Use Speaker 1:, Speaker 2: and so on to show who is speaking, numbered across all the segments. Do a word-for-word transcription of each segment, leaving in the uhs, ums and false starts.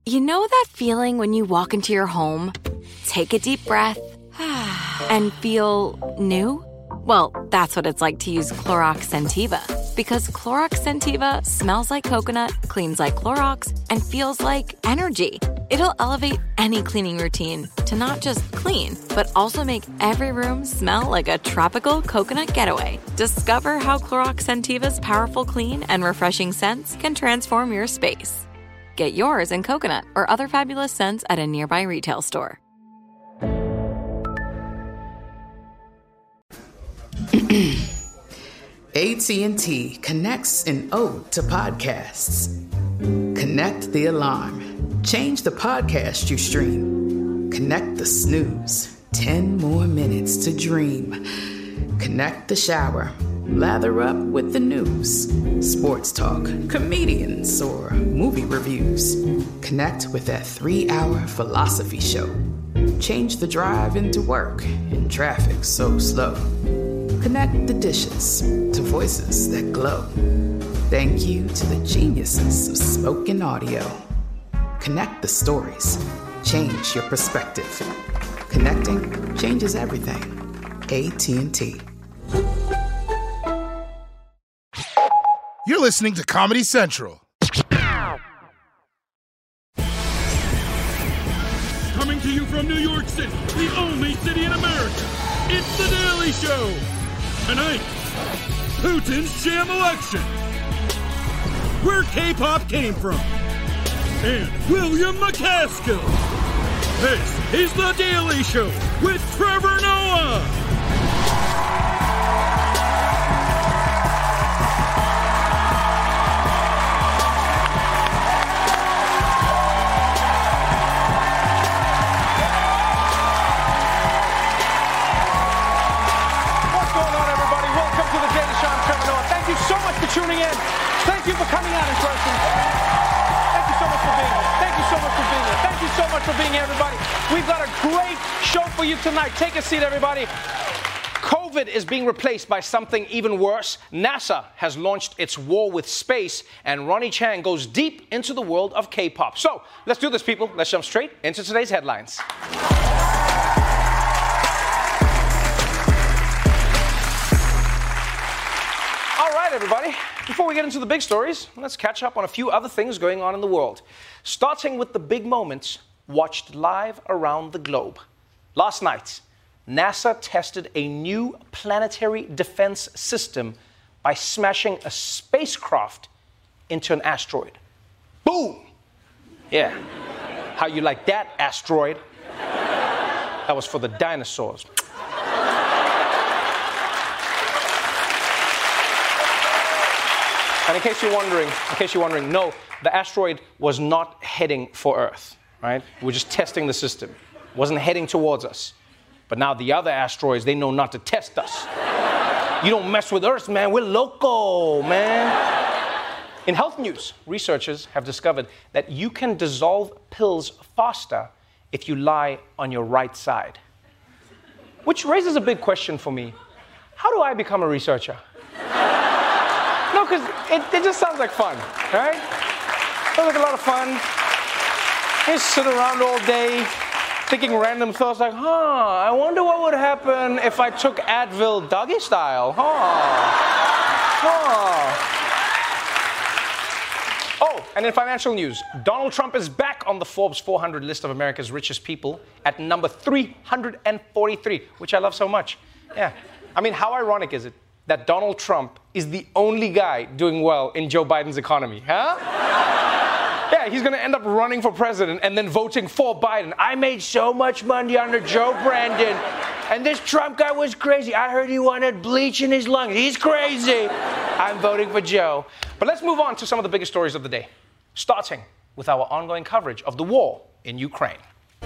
Speaker 1: You know that feeling when you walk into your home, take a deep breath, and feel new? Well, that's what it's like to use Clorox Scentiva. Because Clorox Scentiva smells like coconut, cleans like Clorox, and feels like energy. It'll elevate any cleaning routine to not just clean, but also make every room smell like a tropical coconut getaway. Discover how Clorox Scentiva's powerful clean and refreshing scents can transform your space. Get yours in coconut or other fabulous scents at a nearby retail store.
Speaker 2: A T and T connects an ode to podcasts. Connect the alarm. Change the podcast you stream. Connect the snooze. Ten more minutes to dream. Connect the shower. Lather up with the news. Sports talk, comedians, or movie reviews. Connect with that three-hour philosophy show. Change the drive into work in traffic so slow. Connect the dishes to voices that glow. Thank you to the geniuses of spoken audio. Connect the stories. Change your perspective. Connecting changes everything. A T and T.
Speaker 3: You're listening to Comedy Central.
Speaker 4: Coming to you from New York City, the only city in America, it's The Daily Show. Tonight, Putin's sham election, where K-pop came from, and William McCaskill. This is The Daily Show with Trevor Noah.
Speaker 5: Tuning in. Thank you for coming out in person. Thank you so much for being here. Thank you so much for being here. Thank you so much for being here, everybody. We've got a great show for you tonight. Take a seat, everybody. COVID is being replaced by something even worse. NASA has launched its war with space, and Ronnie Chang goes deep into the world of K-pop. So, let's do this, people. Let's jump straight into today's headlines. Everybody, before we get into the big stories, let's catch up on a few other things going on in the world. Starting with the big moments watched live around the globe. Last night, NASA tested a new planetary defense system by smashing a spacecraft into an asteroid. Boom! Yeah. How you like that, asteroid? That was for the dinosaurs. And in case you're wondering, in case you're wondering, no, the asteroid was not heading for Earth, right? We're just testing the system. It wasn't heading towards us. But now the other asteroids, they know not to test us. You don't mess with Earth, man. We're local, man. In health news, researchers have discovered that you can dissolve pills faster if you lie on your right side. Which raises a big question for me. How do I become a researcher? No, because it, it just sounds like fun, right? Sounds like a lot of fun. You just sit around all day thinking random thoughts like, huh, I wonder what would happen if I took Advil doggy style, huh? Huh. Oh, and in financial news, Donald Trump is back on the Forbes four hundred list of America's richest people at number three hundred forty-three, which I love so much. Yeah. I mean, how ironic is it that Donald Trump is the only guy doing well in Joe Biden's economy, huh? Yeah, he's gonna end up running for president and then voting for Biden. I made so much money under Joe Brandon, and this Trump guy was crazy. I heard he wanted bleach in his lungs. He's crazy. I'm voting for Joe. But let's move on to some of the biggest stories of the day, starting with our ongoing coverage of the war in Ukraine.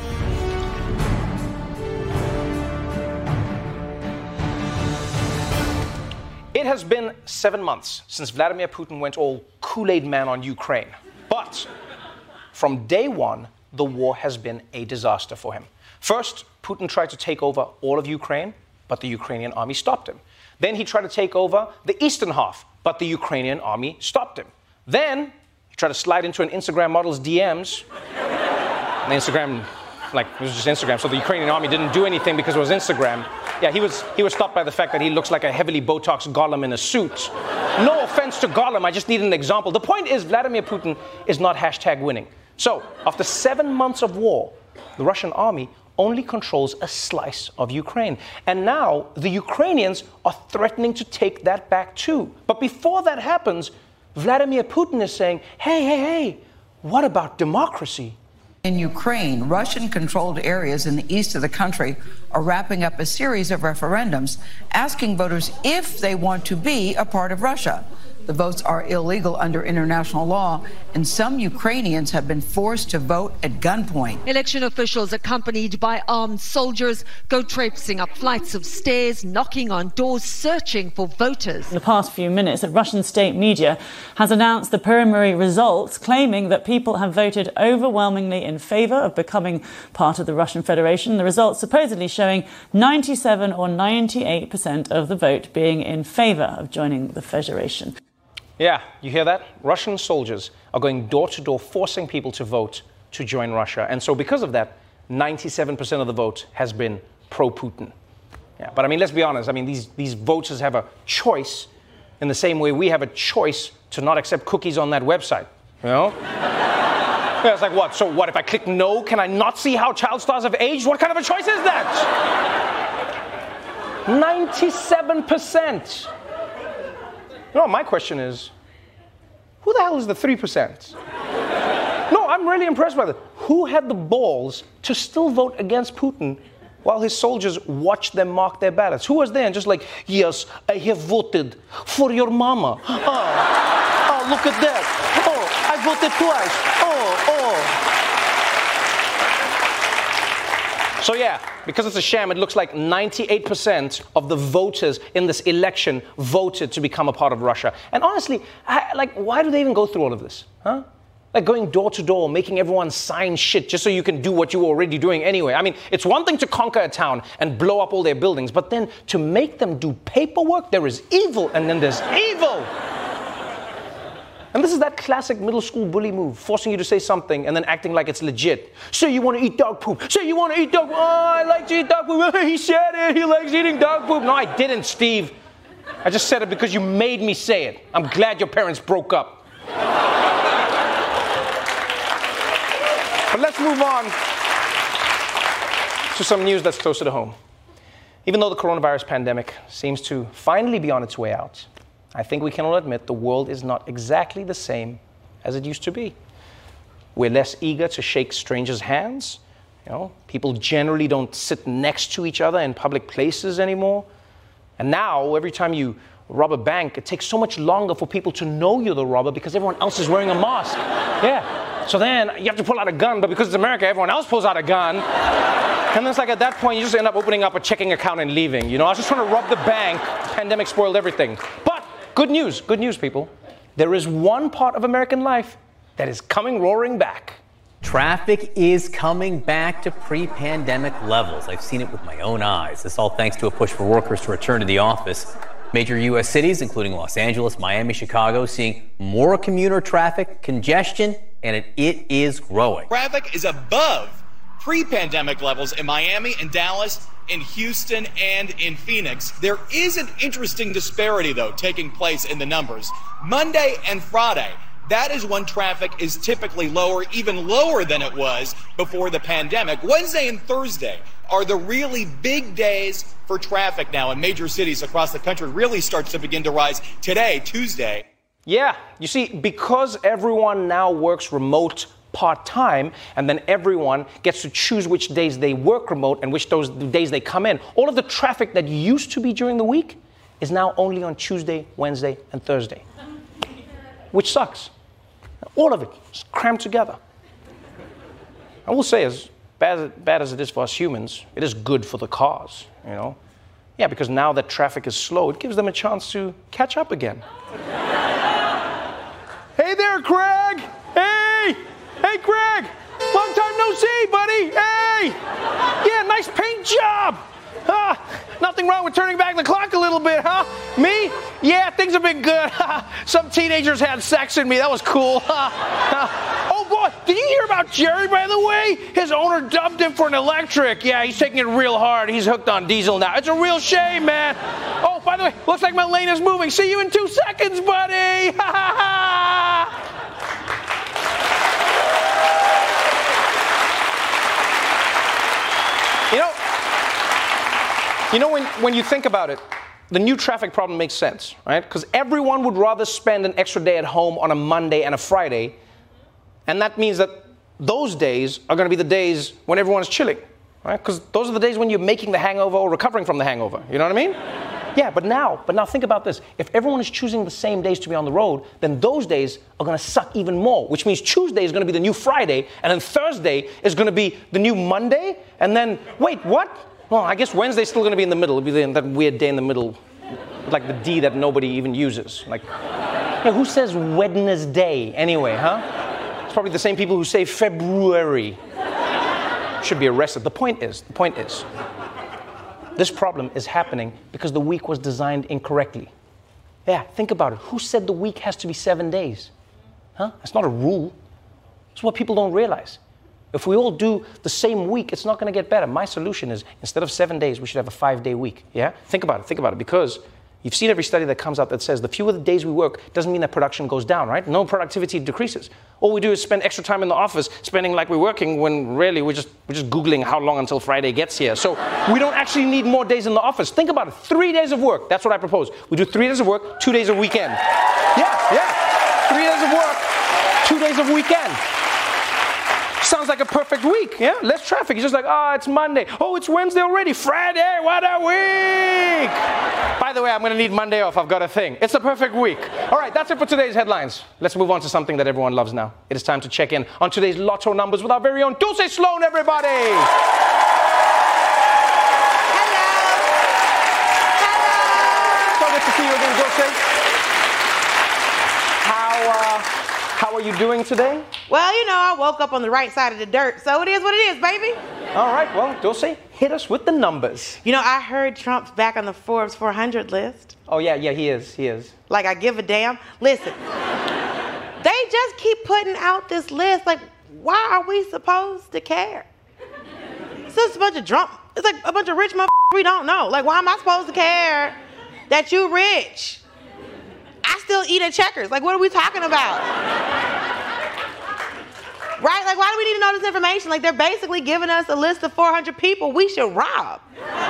Speaker 5: It has been seven months since Vladimir Putin went all Kool-Aid man on Ukraine. But from day one, the war has been a disaster for him. First, Putin tried to take over all of Ukraine, but the Ukrainian army stopped him. Then he tried to take over the eastern half, but the Ukrainian army stopped him. Then he tried to slide into an Instagram model's D Ms, And Instagram, like, it was just Instagram. So the Ukrainian army didn't do anything because it was Instagram. Yeah, he was he was stopped by the fact that he looks like a heavily Botox Gollum in a suit. No offense to Gollum, I just need an example. The point is, Vladimir Putin is not hashtag winning. So, after seven months of war, the Russian army only controls a slice of Ukraine. And now, the Ukrainians are threatening to take that back too. But before that happens, Vladimir Putin is saying, hey, hey, hey, what about democracy?
Speaker 6: In Ukraine, Russian-controlled areas in the east of the country are wrapping up a series of referendums asking voters if they want to be a part of Russia. The votes are illegal under international law, and some Ukrainians have been forced to vote at gunpoint.
Speaker 7: Election officials, accompanied by armed soldiers, go traipsing up flights of stairs, knocking on doors, searching for voters.
Speaker 8: In the past few minutes, the Russian state media has announced the preliminary results, claiming that people have voted overwhelmingly in favour of becoming part of the Russian Federation. The results supposedly showing ninety-seven or ninety-eight percent of the vote being in favour of joining the Federation.
Speaker 5: Yeah, you hear that? Russian soldiers are going door to door forcing people to vote to join Russia. And so because of that, ninety-seven percent of the vote has been pro-Putin. Yeah, but I mean, let's be honest. I mean, these, these voters have a choice in the same way we have a choice to not accept cookies on that website. You know? Yeah, it's like, what? So what, if I click no, can I not see how child stars have aged? What kind of a choice is that? ninety-seven percent. You know, my question is, who the hell is the three percent? No, I'm really impressed by that. Who had the balls to still vote against Putin while his soldiers watched them mark their ballots? Who was there and just like, yes, I have voted for your mama. Oh, oh look at that. Oh, I voted twice. Oh, oh. So yeah, because it's a sham, it looks like ninety-eight percent of the voters in this election voted to become a part of Russia. And honestly, I, like, why do they even go through all of this? Huh? Like going door to door, making everyone sign shit just so you can do what you were already doing anyway. I mean, it's one thing to conquer a town and blow up all their buildings, but then to make them do paperwork, there is evil, and then there's evil. And this is that classic middle school bully move, forcing you to say something and then acting like it's legit. Say you want to eat dog poop. Say you want to eat dog poop. Oh, I like to eat dog poop. He said it. He likes eating dog poop. No, I didn't, Steve. I just said it because you made me say it. I'm glad your parents broke up. But let's move on to some news that's closer to home. Even though the coronavirus pandemic seems to finally be on its way out, I think we can all admit the world is not exactly the same as it used to be. We're less eager to shake strangers' hands. You know, people generally don't sit next to each other in public places anymore. And now, every time you rob a bank, it takes so much longer for people to know you're the robber because everyone else is wearing a mask. Yeah. So then you have to pull out a gun, but because it's America, everyone else pulls out a gun. And then it's like at that point, you just end up opening up a checking account and leaving. You know, I was just trying to rob the bank. The pandemic spoiled everything. But good news, good news, people. There is one part of American life that is coming roaring back.
Speaker 9: Traffic is coming back to pre-pandemic levels. I've seen it with my own eyes. This all thanks to a push for workers to return to the office. Major U S cities, including Los Angeles, Miami, Chicago, seeing more commuter traffic congestion, and it, it is growing.
Speaker 10: Traffic is above pre-pandemic levels in Miami and Dallas, in Houston, and in Phoenix. There is an interesting disparity, though, taking place in the numbers. Monday and Friday, that is when traffic is typically lower, even lower than it was before the pandemic. Wednesday and Thursday are the really big days for traffic now in major cities across the country. Really starts to begin to rise today, Tuesday.
Speaker 5: Yeah, you see, because everyone now works remote part-time, and then everyone gets to choose which days they work remote and which those days they come in. All of the traffic that used to be during the week is now only on Tuesday, Wednesday, and Thursday, which sucks. All of it is crammed together. I will say, as bad, bad as it is for us humans, it is good for the cars, you know? Yeah, because now that traffic is slow, it gives them a chance to catch up again. Hey there, Craig! Hey! Hey, Craig! Long time no see, buddy! Hey! Yeah, nice paint job! Huh? Nothing wrong with turning back the clock a little bit, huh? Me? Yeah, things have been good. Some teenagers had sex in me. That was cool. Oh, boy! Did you hear about Jerry, by the way? His owner dumped him for an electric. Yeah, he's taking it real hard. He's hooked on diesel now. It's a real shame, man. Oh, by the way, looks like my lane is moving. See you in two seconds, buddy. Ha ha ha. You know, you know when, when you think about it, the new traffic problem makes sense, right? Because everyone would rather spend an extra day at home on a Monday and a Friday, and that means that those days are going to be the days when everyone's chilling, right? Because those are the days when you're making the hangover or recovering from the hangover. You know what I mean? Yeah, but now, but now think about this. If everyone is choosing the same days to be on the road, then those days are going to suck even more, which means Tuesday is going to be the new Friday, and then Thursday is going to be the new Monday, and then, wait, what? Well, I guess Wednesday's still going to be in the middle. It'll be the, that weird day in the middle, like the D that nobody even uses. Like, yeah, who says Wednesday anyway, huh? It's probably the same people who say February. Should be arrested. The point is, the point is, this problem is happening because the week was designed incorrectly. Yeah, think about it. Who said the week has to be seven days? Huh? That's not a rule. It's what people don't realize. If we all do the same week, it's not going to get better. My solution is, instead of seven days, we should have a five-day week. Yeah? Think about it. Think about it. Because you've seen every study that comes out that says the fewer the days we work doesn't mean that production goes down, right? No productivity decreases. All we do is spend extra time in the office, spending like we're working, when really we're just we're just Googling how long until Friday gets here. So we don't actually need more days in the office. Think about it. Three days of work. That's what I propose. We do three days of work, two days of weekend. Yeah, yeah. Three days of work, two days of weekend. Sounds like a perfect week, yeah? Less traffic. It's just like, oh, it's Monday. Oh, it's Wednesday already. Friday, what a week! By the way, I'm going to need Monday off. I've got a thing. It's a perfect week. All right, that's it for today's headlines. Let's move on to something that everyone loves now. It is time to check in on today's lotto numbers with our very own Dulce Sloan, everybody!
Speaker 11: Hello. Hello.
Speaker 5: So good to see you again, Dulce. How, uh, how are you doing today?
Speaker 11: Well, you know, I woke up on the right side of the dirt, so it is what it is, baby.
Speaker 5: All right, well, Dulce, hit us with the numbers.
Speaker 11: You know, I heard Trump's back on the Forbes four hundred list.
Speaker 5: Oh, yeah, yeah, he is, he is.
Speaker 11: Like, I give a damn. Listen, they just keep putting out this list. Like, why are we supposed to care? It's just a bunch of drunk, it's like a bunch of rich motherfuckers we don't know. Like, why am I supposed to care that you rich? I still eat at Checkers. Like, what are we talking about? Right? Like, why do we need to know this information? Like, they're basically giving us a list of four hundred people we should rob.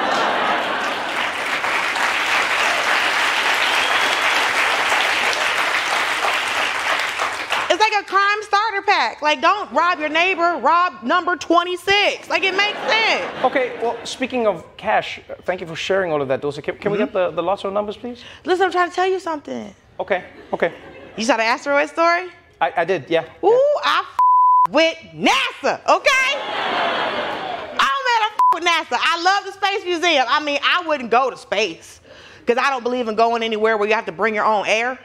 Speaker 11: It's like a crime starter pack. Like, don't rob your neighbor, rob number twenty-six. Like, it makes sense.
Speaker 5: Okay, well, speaking of cash, thank you for sharing all of that, Dulce. Can, can mm-hmm. we get the, the lotto numbers, please?
Speaker 11: Listen, I'm trying to tell you something.
Speaker 5: Okay, okay.
Speaker 11: You saw the asteroid story?
Speaker 5: I, I did, yeah.
Speaker 11: Ooh,
Speaker 5: yeah.
Speaker 11: I f- with NASA, okay? I'm at a f- with NASA. I love the Space Museum. I mean, I wouldn't go to space because I don't believe in going anywhere where you have to bring your own air.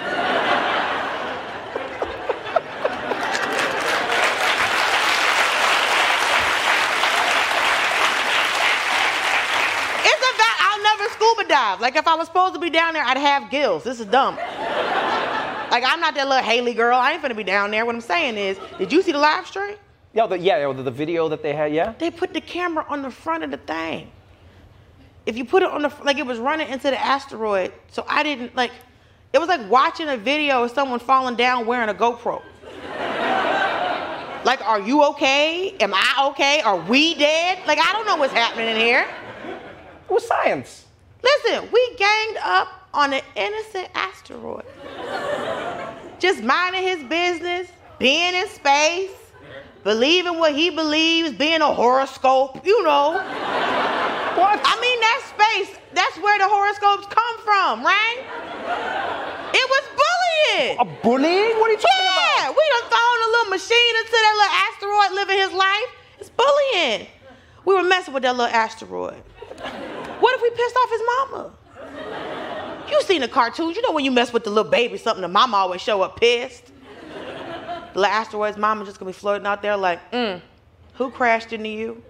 Speaker 11: It's about, I'll never scuba dive. Like, if I was supposed to be down there, I'd have gills. This is dumb. Like, I'm not that little Haley girl. I ain't finna be down there. What I'm saying is, did you see the live stream?
Speaker 5: Yeah, the, yeah, the, the video that they had, yeah?
Speaker 11: They put the camera on the front of the thing. If you put it on the, like, it was running into the asteroid. So I didn't, like, it was like watching a video of someone falling down wearing a GoPro. Like, are you okay? Am I okay? Are we dead? Like, I don't know what's happening in here.
Speaker 5: It was science.
Speaker 11: Listen, we ganged up on an innocent asteroid. Just minding his business, being in space, believing what he believes, being a horoscope, you know.
Speaker 5: What?
Speaker 11: I mean, that's space. That's where the horoscopes come from, right? It was bullying.
Speaker 5: A bullying? What are you talking
Speaker 11: yeah,
Speaker 5: about?
Speaker 11: We done thrown a little machine into that little asteroid living his life. It's bullying. We were messing with that little asteroid. What if we pissed off his mama? You seen the cartoons. You know when you mess with the little baby something, the mama always show up pissed. The little asteroid's mama just gonna be floating out there like, mm, who crashed into you?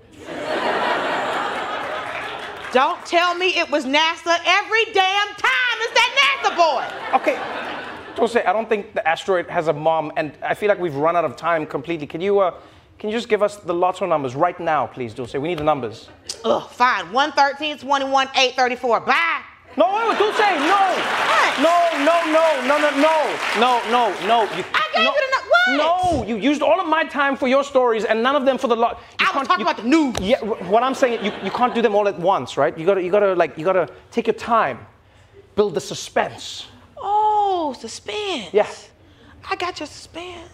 Speaker 11: Don't tell me it was NASA every damn time. It's that NASA boy.
Speaker 5: Okay, Dulce, I don't think the asteroid has a mom, and I feel like we've run out of time completely. Can you, uh, can you just give us the lotto numbers right now, please, Dulce? We need the numbers.
Speaker 11: Ugh, fine. one thirteen, twenty-one, eight thirty-four. Bye.
Speaker 5: No, wait, Dulce, no.
Speaker 11: What?
Speaker 5: No, no, no, no, no, no, no, no, no. You,
Speaker 11: I gave
Speaker 5: no,
Speaker 11: you the nu- what?
Speaker 5: No, you used all of my time for your stories and none of them for the lot.
Speaker 11: I was talking about the news.
Speaker 5: Yeah, what I'm saying, you, you can't do them all at once, right? You gotta, you gotta, like, you gotta take your time, build the suspense.
Speaker 11: Oh, suspense.
Speaker 5: Yeah.
Speaker 11: I got your suspense.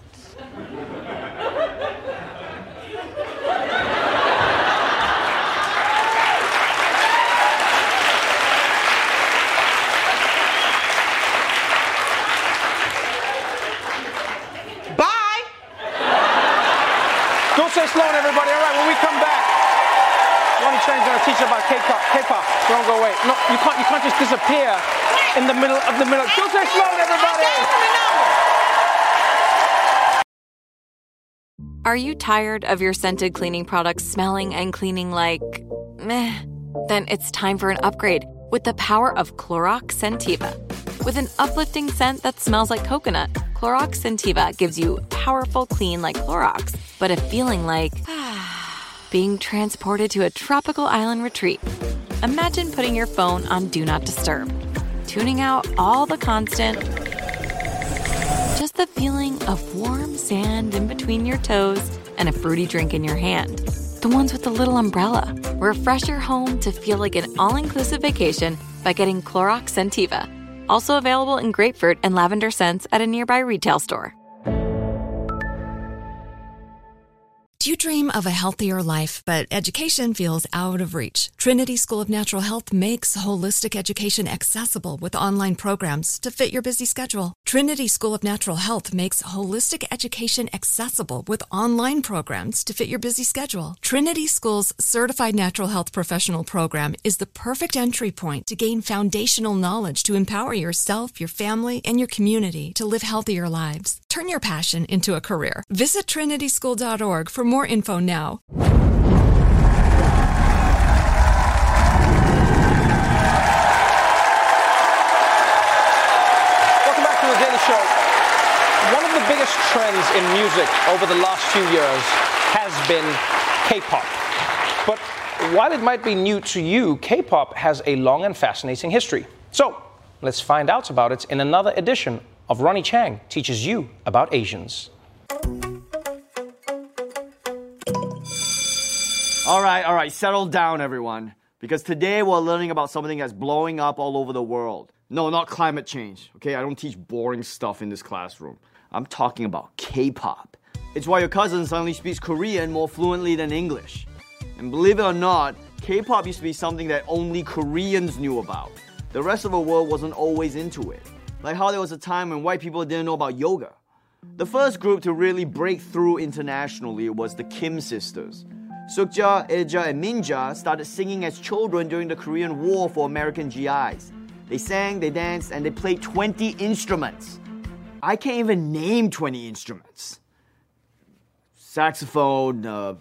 Speaker 11: Bye.
Speaker 5: Dulce Sloan, everybody. All right, when we come back, Ronnie Chang's gonna teach about K-pop. K-pop. Don't go away. No, you can't. You can't just disappear in the middle of the middle. Dulce Sloan, everybody.
Speaker 1: Are you tired of your scented cleaning products smelling and cleaning like meh? Then it's time for an upgrade with the power of Clorox Scentiva. With an uplifting scent that smells like coconut, Clorox Scentiva gives you powerful clean like Clorox, but a feeling like being transported to a tropical island retreat. Imagine putting your phone on Do Not Disturb, tuning out all the constant, just the feeling of warm sand in between your toes and a fruity drink in your hand. The ones with the little umbrella. Refresh your home to feel like an all-inclusive vacation by getting Clorox Scentiva. Also available in grapefruit and lavender scents at a nearby retail store.
Speaker 12: Do you dream of a healthier life, but education feels out of reach? Trinity School of Natural Health makes holistic education accessible with online programs to fit your busy schedule. Trinity School of Natural Health makes holistic education accessible with online programs to fit your busy schedule. Trinity School's Certified Natural Health Professional Program is the perfect entry point to gain foundational knowledge to empower yourself, your family, and your community to live healthier lives. Turn your passion into a career. Visit trinity school dot org for more info now.
Speaker 5: Welcome back to The Daily Show. One of the biggest trends in music over the last few years has been K-pop. But while it might be new to you, K-pop has a long and fascinating history. So let's find out about it in another edition of Ronnie Chang Teaches You About Asians.
Speaker 13: All right, all right, settle down, everyone. Because today we're learning about something that's blowing up all over the world. No, not climate change, okay? I don't teach boring stuff in this classroom. I'm talking about K-pop. It's why your cousin suddenly speaks Korean more fluently than English. And believe it or not, K-pop used to be something that only Koreans knew about. The rest of the world wasn't always into it. Like how there was a time when white people didn't know about yoga. The first group to really break through internationally was the Kim sisters. Sukja, Ilja, and Minja started singing as children during the Korean War for American G Is. They sang, they danced, and they played twenty instruments. I can't even name twenty instruments. Saxophone. Uh...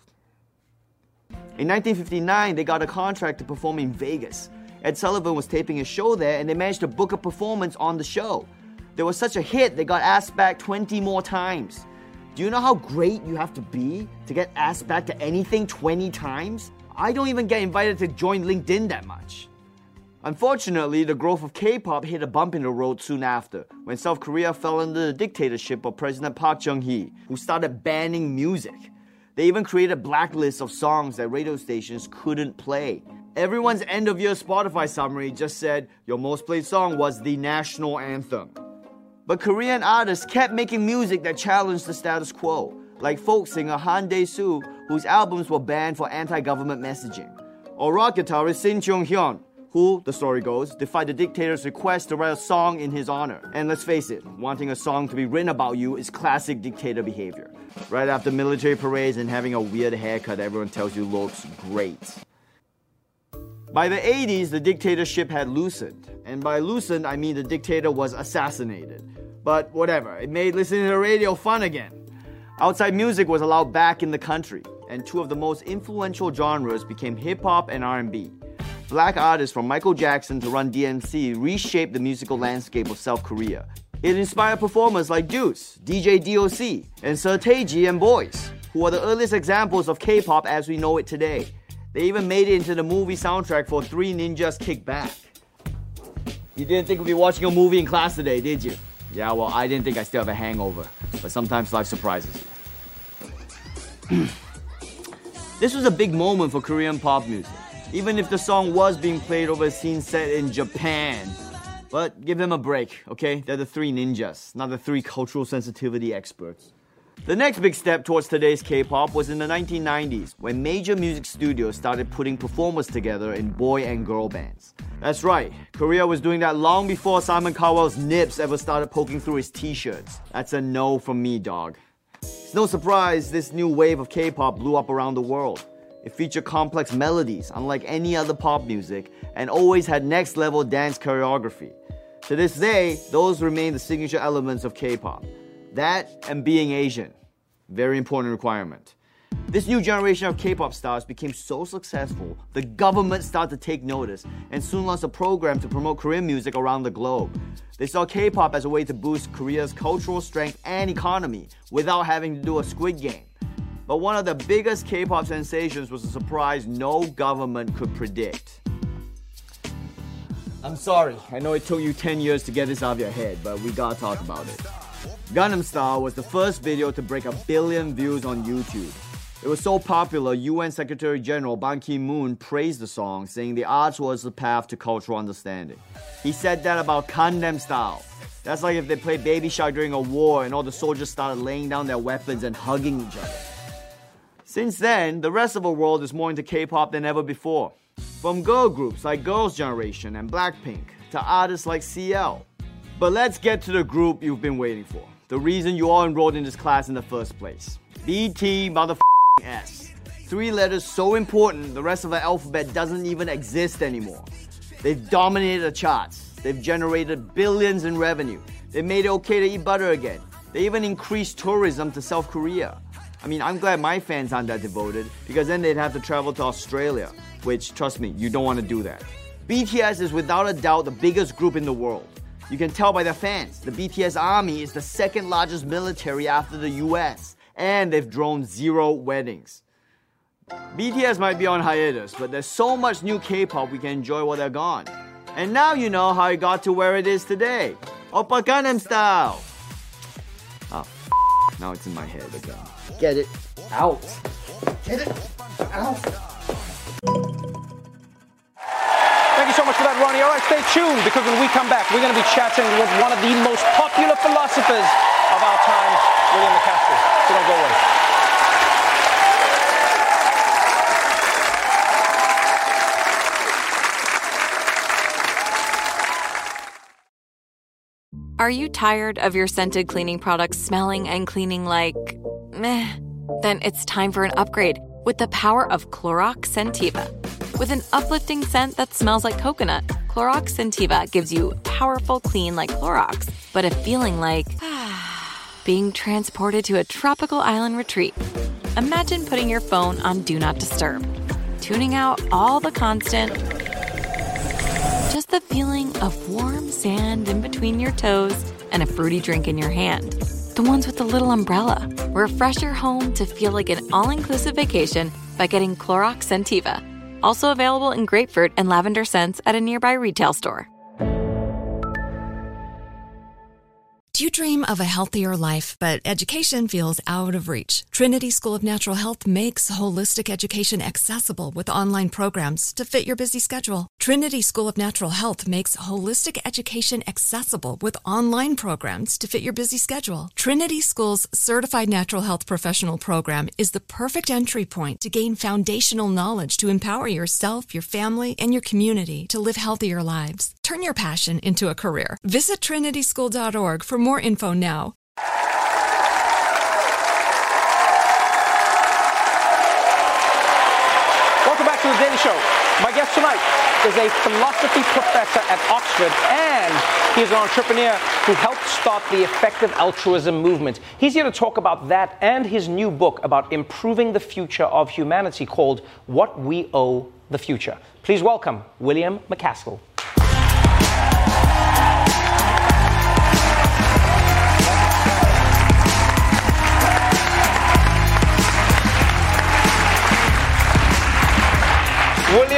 Speaker 13: In nineteen fifty-nine, they got a contract to perform in Vegas. Ed Sullivan was taping a show there, and they managed to book a performance on the show. They were such a hit, they got asked back twenty more times. Do you know how great you have to be to get asked back to anything twenty times? I don't even get invited to join LinkedIn that much. Unfortunately, the growth of K-pop hit a bump in the road soon after, when South Korea fell under the dictatorship of President Park Chung-hee, who started banning music. They even created blacklists of songs that radio stations couldn't play. Everyone's end-of-year Spotify summary just said your most played song was the national anthem. But Korean artists kept making music that challenged the status quo, like folk singer Han Dae-soo, whose albums were banned for anti-government messaging, or rock guitarist Shin Jong-hyun, who, the story goes, defied the dictator's request to write a song in his honor. And let's face it, wanting a song to be written about you is classic dictator behavior. Right after military parades and having a weird haircut everyone tells you looks great. By the eighties, the dictatorship had loosened. And by loosened, I mean the dictator was assassinated. But whatever, it made listening to the radio fun again. Outside music was allowed back in the country, and two of the most influential genres became hip-hop and R and B. Black artists from Michael Jackson to Run D M C reshaped the musical landscape of South Korea. It inspired performers like Deuce, D J D O C, and Sir Taiji and Boys, who are the earliest examples of K-pop as we know it today. They even made it into the movie soundtrack for Three Ninjas Kick Back. You didn't think we'd be watching a movie in class today, did you? Yeah, well, I didn't think I still have a hangover, but sometimes life surprises you. This was a big moment for Korean pop music, even if the song was being played over a scene set in Japan. But give them a break, okay? They're the Three Ninjas, not the three cultural sensitivity experts. The next big step towards today's K-pop was in the nineteen nineties, when major music studios started putting performers together in boy and girl bands. That's right, Korea was doing that long before Simon Cowell's nips ever started poking through his t-shirts. That's a no from me, dog. It's no surprise this new wave of K-pop blew up around the world. It featured complex melodies, unlike any other pop music, and always had next-level dance choreography. To this day, those remain the signature elements of K-pop. That and being Asian. Very important requirement. This new generation of K-pop stars became so successful, the government started to take notice and soon launched a program to promote Korean music around the globe. They saw K-pop as a way to boost Korea's cultural strength and economy without having to do a Squid Game. But one of the biggest K-pop sensations was a surprise no government could predict. I'm sorry, I know it took you ten years to get this out of your head, but we gotta talk about it. Gangnam Style was the first video to break a billion views on YouTube. It was so popular, U N Secretary General Ban Ki-moon praised the song, saying the arts was the path to cultural understanding. He said that about Gangnam Style. That's like if they played Baby Shark during a war and all the soldiers started laying down their weapons and hugging each other. Since then, the rest of the world is more into K-pop than ever before. From girl groups like Girls' Generation and Blackpink to artists like C L. But let's get to the group you've been waiting for. The reason you all enrolled in this class in the first place. B T motherfucking S. Three letters so important, the rest of the alphabet doesn't even exist anymore. They've dominated the charts. They've generated billions in revenue. They've made it okay to eat butter again. They even increased tourism to South Korea. I mean, I'm glad my fans aren't that devoted, because then they'd have to travel to Australia, which, trust me, you don't want to do that. B T S is without a doubt the biggest group in the world. You can tell by their fans. The B T S army is the second largest military after the U S, and they've drawn zero weddings. B T S might be on hiatus, but there's so much new K-pop we can enjoy while they're gone. And now you know how it got to where it is today. Oppa Gangnam Style! Oh, f***. Now it's in my head again. Get it out. Get it out.
Speaker 5: Thank you so much for that, Ronnie. All right, stay tuned, because when we come back, we're going to be chatting with one of the most popular philosophers of our time, William McCaskill. So don't go away.
Speaker 1: Are you tired of your scented cleaning products smelling and cleaning like meh? Then it's time for an upgrade with the power of Clorox Scentiva. With an uplifting scent that smells like coconut, Clorox Scentiva gives you powerful clean like Clorox, but a feeling like being transported to a tropical island retreat. Imagine putting your phone on Do Not Disturb, tuning out all the constant, just the feeling of warm sand in between your toes and a fruity drink in your hand. The ones with the little umbrella. Refresh your home to feel like an all-inclusive vacation by getting Clorox Scentiva. Also available in grapefruit and lavender scents at a nearby retail store.
Speaker 12: Do you dream of a healthier life, but education feels out of reach? Trinity School of Natural Health makes holistic education accessible with online programs to fit your busy schedule. Trinity School of Natural Health makes holistic education accessible with online programs to fit your busy schedule. Trinity School's Certified Natural Health Professional Program is the perfect entry point to gain foundational knowledge to empower yourself, your family, and your community to live healthier lives. Turn your passion into a career. Visit trinity school dot org for more info now.
Speaker 5: Welcome back to The Daily Show. My guest tonight is a philosophy professor at Oxford, and he's an entrepreneur who helped start the effective altruism movement. He's here to talk about that and his new book about improving the future of humanity called What We Owe the Future. Please welcome William McCaskill.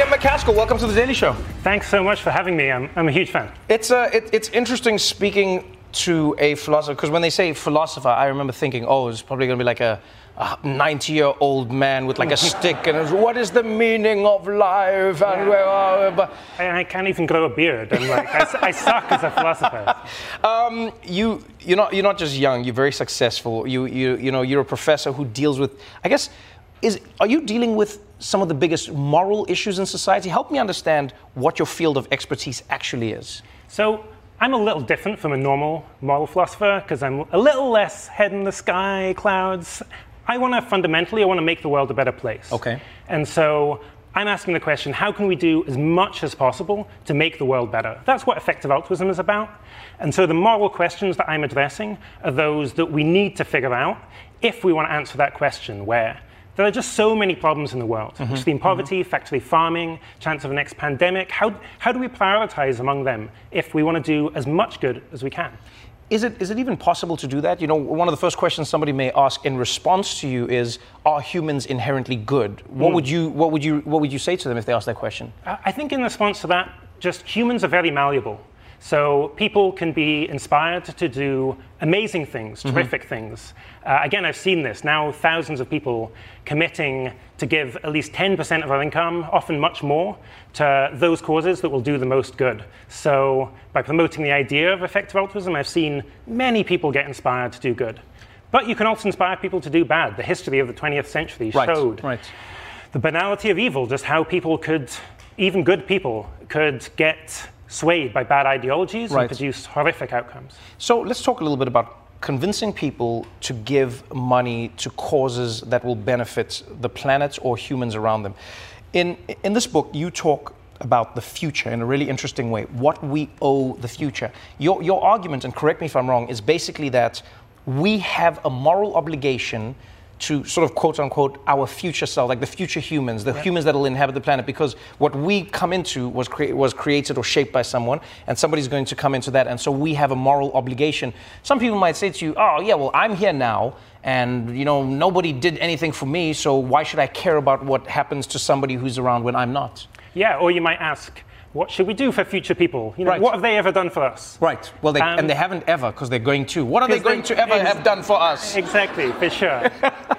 Speaker 5: Jeff McCaskill, welcome to The Daily Show.
Speaker 14: Thanks so much for having me. I'm, I'm a huge fan.
Speaker 5: It's uh, it, it's interesting speaking to a philosopher, because when they say philosopher, I remember thinking, oh, it's probably going to be like a ninety-year-old man with like a stick, and what is the meaning of life? And
Speaker 14: yeah.
Speaker 5: where are we? But
Speaker 14: I, I can't even grow a beard. I'm like, I, I suck as a philosopher.
Speaker 5: Um, you, you're not, you're not just young. You're very successful. You, you, you know, you're a professor who deals with, I guess, is are you dealing with some of the biggest moral issues in society? Help me understand what your field of expertise actually is.
Speaker 14: So I'm a little different from a normal moral philosopher because I'm a little less head in the sky, clouds. I want to fundamentally, I want to make the world a better place.
Speaker 5: Okay.
Speaker 14: And so I'm asking the question, how can we do as much as possible to make the world better? That's what effective altruism is about. And so the moral questions that I'm addressing are those that we need to figure out if we want to answer that question, where there are just so many problems in the world. Mm-hmm. Extreme poverty, mm-hmm. factory farming, chance of a next pandemic. How, how do we prioritize among them if we want to do as much good as we can?
Speaker 5: Is it is it even possible to do that? You know, one of the first questions somebody may ask in response to you is, are humans inherently good? What mm. would you what would you what would you say to them if they ask that question?
Speaker 14: I think in response to that, just humans are very malleable. So people can be inspired to do amazing things, mm-hmm. terrific things. Uh, again, I've seen this. Now thousands of people committing to give at least ten percent of our income, often much more, to those causes that will do the most good. So by promoting the idea of effective altruism, I've seen many people get inspired to do good. But you can also inspire people to do bad. The history of the twentieth century
Speaker 5: right,
Speaker 14: showed
Speaker 5: right.
Speaker 14: the banality of evil, just how people could, even good people, could get swayed by bad ideologies right. and produce horrific outcomes.
Speaker 5: So let's talk a little bit about convincing people to give money to causes that will benefit the planet or humans around them. In in this book, you talk about the future in a really interesting way, what we owe the future. Your your argument, and correct me if I'm wrong, is basically that we have a moral obligation to sort of quote unquote our future self, like the future humans, the yeah. humans that will inhabit the planet, because what we come into was cre- was created or shaped by someone, and somebody's going to come into that, and so we have a moral obligation. Some people might say to you, oh yeah, well I'm here now, and you know nobody did anything for me, so why should I care about what happens to somebody who's around when I'm not?
Speaker 14: Yeah, or you might ask, what should we do for future people? You know,
Speaker 5: right.
Speaker 14: what have they ever done for us?
Speaker 5: Right. Well, they, um, and they haven't ever, because they're going to. What are they going they, to ever ex- have done for us?
Speaker 14: Exactly, for sure.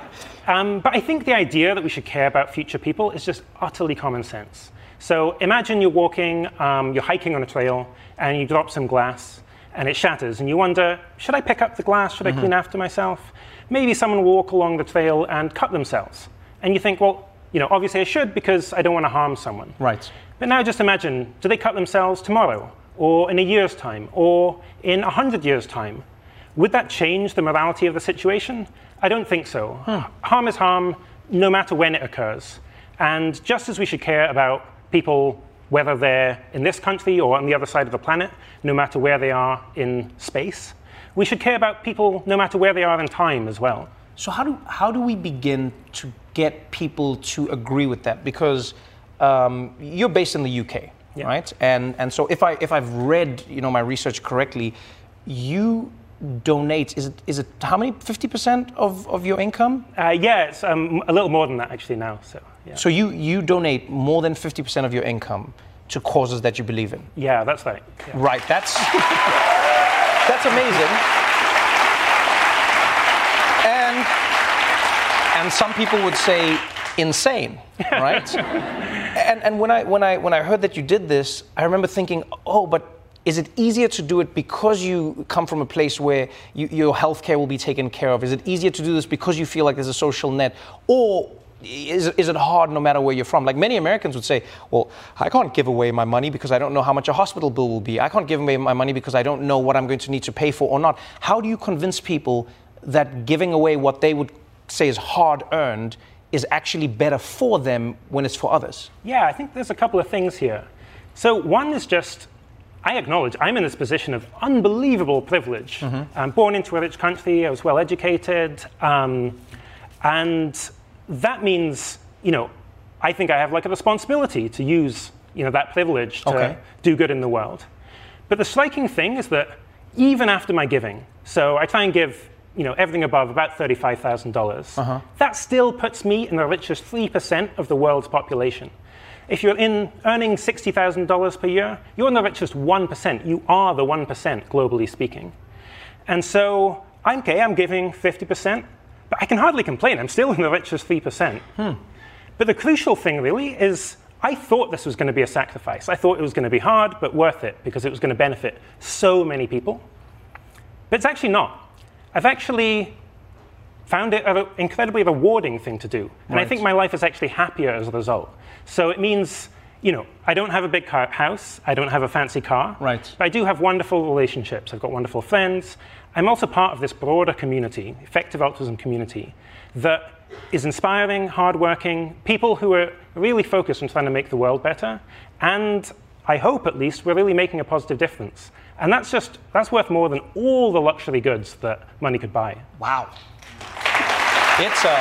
Speaker 14: um, but I think the idea that we should care about future people is just utterly common sense. So imagine you're walking, um, you're hiking on a trail, and you drop some glass, and it shatters, and you wonder, should I pick up the glass? Should mm-hmm. I clean after myself? Maybe someone will walk along the trail and cut themselves. And you think, well, you know, obviously I should because I don't want to harm someone.
Speaker 5: Right.
Speaker 14: But now just imagine, do they cut themselves tomorrow, or in a year's time, or in a hundred years' time? Would that change the morality of the situation? I don't think so. Hmm. Harm is harm, no matter when it occurs. And just as we should care about people, whether they're in this country or on the other side of the planet, no matter where they are in space, we should care about people no matter where they are in time as well.
Speaker 5: So how do how do we begin to get people to agree with that? Because Um, you're based in the U K,
Speaker 14: yeah.
Speaker 5: right? And and so if I if I've read you know my research correctly, you donate is it is it how many fifty percent of, of your income?
Speaker 14: Uh, yeah, it's um, a little more than that actually now. So yeah.
Speaker 5: So you you donate more than fifty percent of your income to causes that you believe in.
Speaker 14: Yeah, that's right. Yeah.
Speaker 5: Right. That's that's amazing. And and some people would say insane, right? and and when I when I when I heard that you did this, I remember thinking, oh, but is it easier to do it because you come from a place where you, your healthcare will be taken care of? Is it easier to do this because you feel like there's a social net, or is is it hard no matter where you're from? Like many Americans would say, well, I can't give away my money because I don't know how much a hospital bill will be. I can't give away my money because I don't know what I'm going to need to pay for or not. How do you convince people that giving away what they would say is hard earned is actually better for them when it's for others?
Speaker 14: Yeah, I think there's a couple of things here. So one is just, I acknowledge I'm in this position of unbelievable privilege. Mm-hmm. I'm born into a rich country, I was well educated, um, and that means, you know, I think I have like a responsibility to use, you know, that privilege to
Speaker 5: okay.
Speaker 14: do good in the world. But the striking thing is that even after my giving, so I try and give you know, everything above about thirty-five thousand dollars.
Speaker 5: Uh-huh.
Speaker 14: That still puts me in the richest three percent of the world's population. if you're in earning sixty thousand dollars per year, you're in the richest one percent. You are the one percent, globally speaking. And so I'm okay, I'm giving fifty percent, but I can hardly complain. I'm still in the richest three percent.
Speaker 5: Hmm.
Speaker 14: But the crucial thing really is I thought this was going to be a sacrifice. I thought it was going to be hard, but worth it, because it was going to benefit so many people. But it's actually not. I've actually found it an incredibly rewarding thing to do. And
Speaker 5: Right.
Speaker 14: I think my life is actually happier as a result. So it means, you know, I don't have a big car, house, I don't have a fancy car,
Speaker 5: Right.
Speaker 14: but I do have wonderful relationships. I've got wonderful friends. I'm also part of this broader community, effective altruism community, that is inspiring, hardworking, people who are really focused on trying to make the world better. And I hope, at least, we're really making a positive difference. And that's just, that's worth more than all the luxury goods that money could buy.
Speaker 5: Wow. It's a,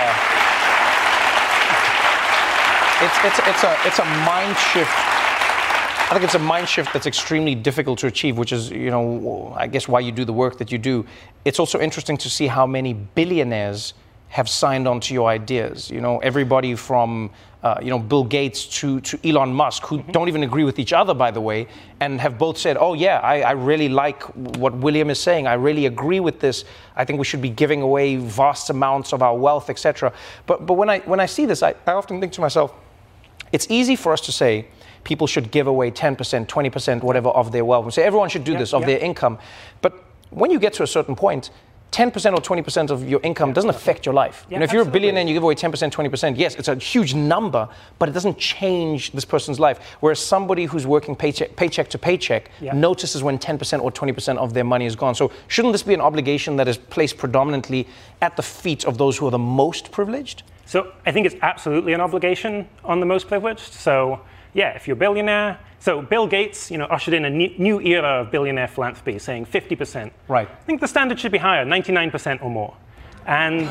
Speaker 5: it's, it's, it's, a, it's a mind shift. I think it's a mind shift that's extremely difficult to achieve, which is, you know, I guess why you do the work that you do. It's also interesting to see how many billionaires have signed on to your ideas. You know, everybody from, uh, you know, Bill Gates to, to Elon Musk, who mm-hmm. don't even agree with each other, by the way, and have both said, oh, yeah, I, I really like what William is saying. I really agree with this. I think we should be giving away vast amounts of our wealth, et cetera. But, but when I, when I see this, I, I often think to myself, it's easy for us to say people should give away ten percent, twenty percent, whatever, of their wealth. And say everyone should do
Speaker 14: yeah,
Speaker 5: this, of
Speaker 14: yeah.
Speaker 5: their income. But when you get to a certain point, ten percent or twenty percent of your income doesn't affect your life.
Speaker 14: Yeah,
Speaker 5: you know, if you're
Speaker 14: absolutely.
Speaker 5: a billionaire and you give away ten percent, twenty percent, yes, it's a huge number, but it doesn't change this person's life. Whereas somebody who's working paycheck, paycheck to paycheck
Speaker 14: Yeah.
Speaker 5: notices when ten percent or twenty percent of their money is gone. So shouldn't this be an obligation that is placed predominantly at the feet of those who are the most privileged?
Speaker 14: So I think it's absolutely an obligation on the most privileged. So yeah, if you're a billionaire, so Bill Gates, you know, ushered in a new, new era of billionaire philanthropy, saying fifty percent.
Speaker 5: Right.
Speaker 14: I think the standard should be higher, ninety-nine percent or more. And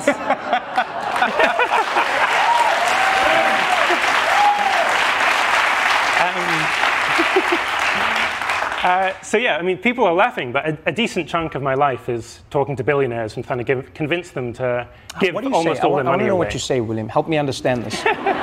Speaker 14: Uh, so yeah, I mean, people are laughing, but a, a decent chunk of my life is talking to billionaires and trying to give, convince them to give
Speaker 5: What do you
Speaker 14: almost
Speaker 5: say?
Speaker 14: all
Speaker 5: I,
Speaker 14: their
Speaker 5: want
Speaker 14: money
Speaker 5: to know
Speaker 14: away.
Speaker 5: what you say, William. Help me understand this.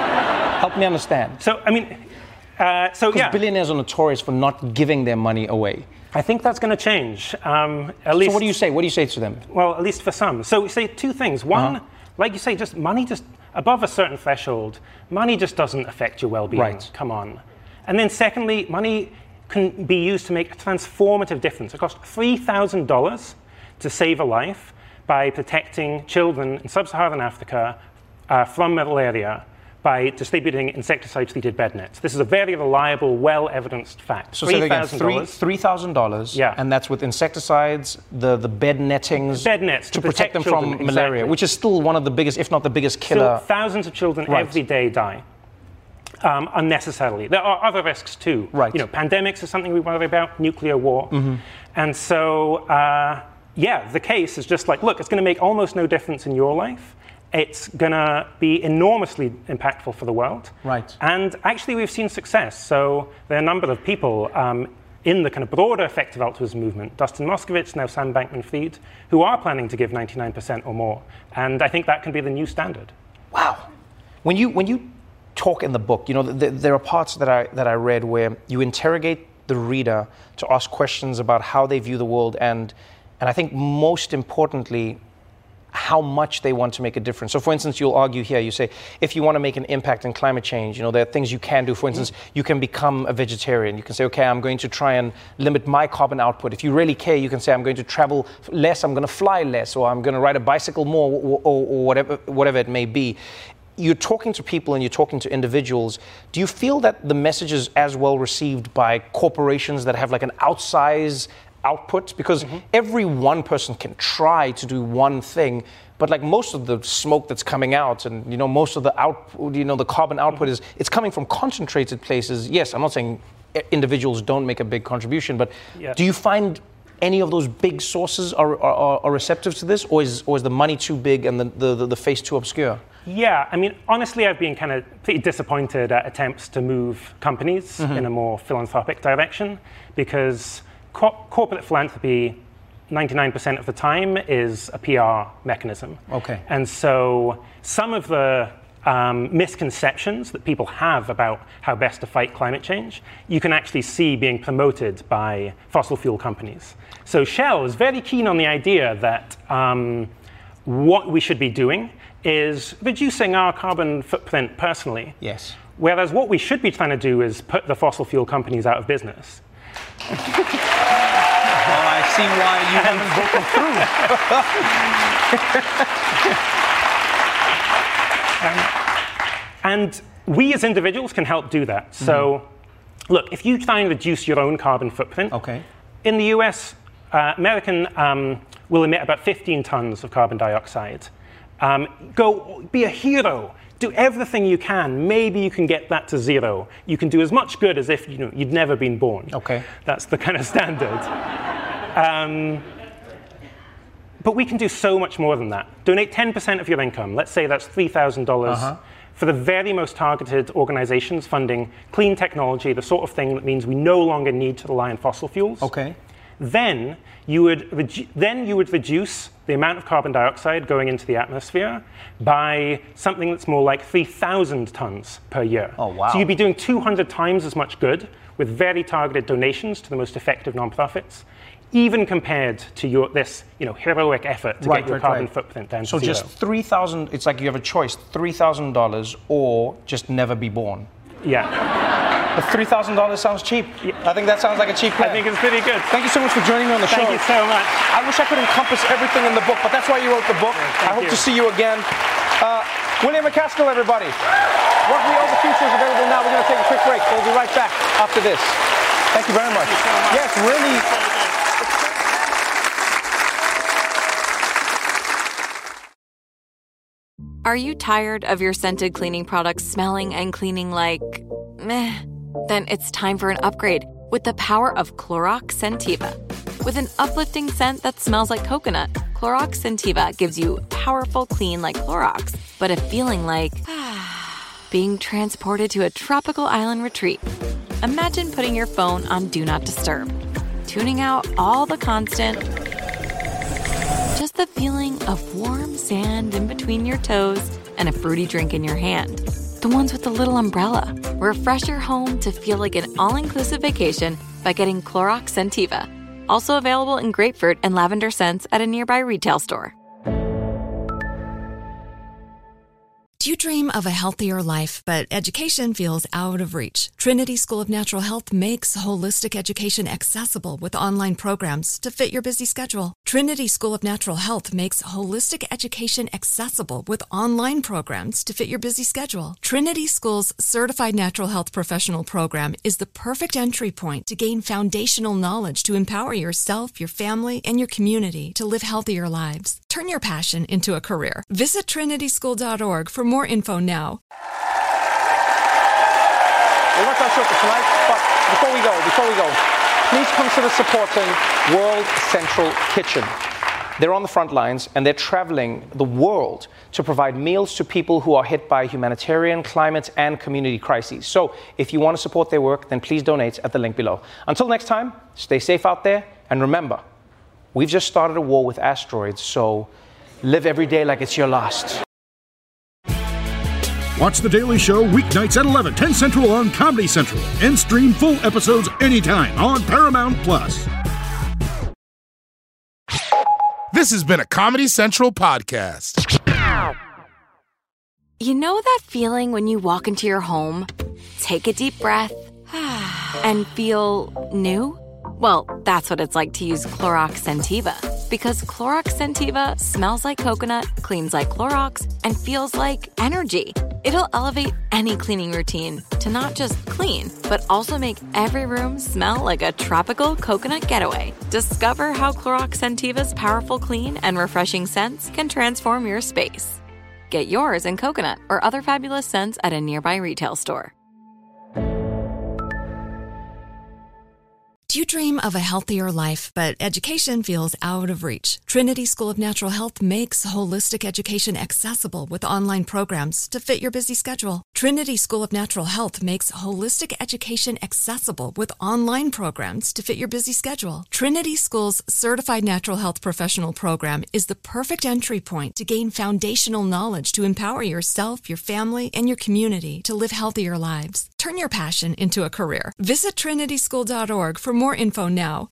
Speaker 5: Help me understand.
Speaker 14: So I mean, uh, so
Speaker 5: Because
Speaker 14: yeah,
Speaker 5: billionaires are notorious for not giving their money away.
Speaker 14: I think that's going to change. Um, at least,
Speaker 5: So what do you say? What do you say to them?
Speaker 14: Well, at least for some. So we say two things. One,
Speaker 5: Uh-huh.
Speaker 14: like you say, just money just above a certain threshold, money just doesn't affect your well-being.
Speaker 5: Right.
Speaker 14: Come on. And then secondly, money can be used to make a transformative difference. It costs three thousand dollars to save a life by protecting children in sub-Saharan Africa uh, from malaria by distributing insecticide-treated bed nets. This is a very reliable, well-evidenced fact.
Speaker 5: So say that again,
Speaker 14: three thousand
Speaker 5: three
Speaker 14: dollars.
Speaker 5: three thousand dollars.
Speaker 14: Yeah.
Speaker 5: And that's with insecticides, the, the bed nettings,
Speaker 14: Bed nets
Speaker 5: to
Speaker 14: to
Speaker 5: protect,
Speaker 14: protect
Speaker 5: them
Speaker 14: children,
Speaker 5: from malaria,
Speaker 14: exactly.
Speaker 5: which is still one of the biggest, if not the biggest killer.
Speaker 14: Still, thousands of children
Speaker 5: Right.
Speaker 14: every day die um, unnecessarily. There are other risks too.
Speaker 5: Right.
Speaker 14: You know, pandemics is something we worry about, nuclear war.
Speaker 5: Mm-hmm.
Speaker 14: And so, uh, yeah, the case is just like, look, it's going to make almost no difference in your life. It's going to be enormously impactful for the world.
Speaker 5: Right.
Speaker 14: And actually, we've seen success. So there are a number of people um, in the kind of broader effective altruism movement, Dustin Moskovitz, now Sam Bankman-Fried, who are planning to give ninety-nine percent or more. And I think that can be the new standard.
Speaker 5: Wow. When you when you talk in the book, you know, th- th- there are parts that I that I read where you interrogate the reader to ask questions about how they view the world, and and I think most importantly, how much they want to make a difference. So for instance, you'll argue here, you say, if you want to make an impact in climate change, you know, there are things you can do. For instance, mm-hmm. you can become a vegetarian. You can say, okay, I'm going to try and limit my carbon output. If you really care, you can say, I'm going to travel less, I'm going to fly less, or I'm going to ride a bicycle more, or, or, or whatever, whatever it may be. You're talking to people and you're talking to individuals. Do you feel that the message is as well received by corporations that have like an outsized output? Because mm-hmm. every one person can try to do one thing, but like most of the smoke that's coming out, and you know, most of the out, you know, the carbon output mm-hmm. is it's coming from concentrated places. Yes, I'm not saying individuals don't make a big contribution, but
Speaker 14: yeah.
Speaker 5: do you find any of those big sources are, are, are receptive to this, or is or is the money too big and the the, the, the face too obscure?
Speaker 14: Yeah, I mean, honestly, I've been kind of pretty disappointed at attempts to move companies mm-hmm. in a more philanthropic direction, because co- corporate philanthropy, ninety-nine percent of the time, is a P R mechanism.
Speaker 5: Okay.
Speaker 14: And so some of the um, misconceptions that people have about how best to fight climate change, you can actually see being promoted by fossil fuel companies. So Shell is very keen on the idea that um, what we should be doing is reducing our carbon footprint personally.
Speaker 5: Yes.
Speaker 14: Whereas what we should be trying to do is put the fossil fuel companies out of business.
Speaker 5: Well, I see why you haven't broken
Speaker 14: through. um, and we as individuals can help do that. So, mm-hmm. look, if you try and reduce your own carbon footprint,
Speaker 5: okay.
Speaker 14: in the U S, uh, American um, will emit about fifteen tons of carbon dioxide. Um, go be a hero. Do everything you can. Maybe you can get that to zero. You can do as much good as if you know, you'd never been born.
Speaker 5: Okay.
Speaker 14: That's the kind of standard. um, but we can do so much more than that. Donate ten percent of your income. Let's say that's three thousand dollars uh-huh. for the very most targeted organizations funding clean technology, the sort of thing that means we no longer need to rely on fossil fuels.
Speaker 5: Okay.
Speaker 14: Then you would redu- then you would reduce the amount of carbon dioxide going into the atmosphere by something that's more like three thousand tons per year.
Speaker 5: Oh, wow.
Speaker 14: So you'd be doing two hundred times as much good with very targeted donations to the most effective nonprofits, even compared to your this you know heroic effort to
Speaker 5: right,
Speaker 14: get your
Speaker 5: right,
Speaker 14: carbon
Speaker 5: right.
Speaker 14: footprint down
Speaker 5: so
Speaker 14: to zero.
Speaker 5: So just three thousand, it's like you have a choice, three thousand dollars or just never be born.
Speaker 14: Yeah.
Speaker 5: But three thousand dollars sounds cheap. I think that sounds like a cheap plan.
Speaker 14: I think it's pretty good.
Speaker 5: Thank you so much for joining me on the
Speaker 14: Thank
Speaker 5: show.
Speaker 14: you so much.
Speaker 5: I wish I could encompass everything in the book, but that's why you wrote the book.
Speaker 14: Yeah,
Speaker 5: I hope
Speaker 14: you.
Speaker 5: to see you again. Uh, William McCaskill, everybody. What We Owe the Future is available now. We're going to take a quick break. We'll be right back after this. Thank you very much.
Speaker 14: Thank you so much.
Speaker 5: Yes, really.
Speaker 1: Are you tired of your scented cleaning products smelling and cleaning like meh? Then it's time for an upgrade with the power of Clorox Scentiva. With an uplifting scent that smells like coconut, Clorox Scentiva gives you powerful clean like Clorox, but a feeling like being transported to a tropical island retreat. Imagine putting your phone on Do Not Disturb, tuning out all the constant, just the feeling of warm sand in between your toes and a fruity drink in your hand. The ones with the little umbrella. Refresh your home to feel like an all-inclusive vacation by getting Clorox Scentiva. Also available in grapefruit and lavender scents at a nearby retail store.
Speaker 12: Do you dream of a healthier life, but education feels out of reach? Trinity School of Natural Health makes holistic education accessible with online programs to fit your busy schedule. Trinity School of Natural Health makes holistic education accessible with online programs to fit your busy schedule. Trinity School's Certified Natural Health Professional Program is the perfect entry point to gain foundational knowledge to empower yourself, your family, and your community to live healthier lives. Turn your passion into a career. Visit trinity school dot org for more info now.
Speaker 5: Well, that's our show for tonight. But before we go, before we go, please consider supporting World Central Kitchen. They're on the front lines and they're traveling the world to provide meals to people who are hit by humanitarian, climate, and community crises. So if you want to support their work, then please donate at the link below. Until next time, stay safe out there, and remember, we've just started a war with asteroids, so live every day like it's your last.
Speaker 3: Watch The Daily Show weeknights at eleven, ten Central on Comedy Central, and stream full episodes anytime on Paramount Plus. This has been a Comedy Central podcast.
Speaker 1: You know that feeling when you walk into your home, take a deep breath, and feel new? Well, that's what it's like to use Clorox Scentiva. Because Clorox Scentiva smells like coconut, cleans like Clorox, and feels like energy. It'll elevate any cleaning routine to not just clean, but also make every room smell like a tropical coconut getaway. Discover how Clorox Scentiva's powerful clean and refreshing scents can transform your space. Get yours in coconut or other fabulous scents at a nearby retail store.
Speaker 12: Do you dream of a healthier life, but education feels out of reach? Trinity School of Natural Health makes holistic education accessible with online programs to fit your busy schedule. Trinity School of Natural Health makes holistic education accessible with online programs to fit your busy schedule. Trinity School's Certified Natural Health Professional Program is the perfect entry point to gain foundational knowledge to empower yourself, your family, and your community to live healthier lives. Turn your passion into a career. Visit trinity school dot org for more info now.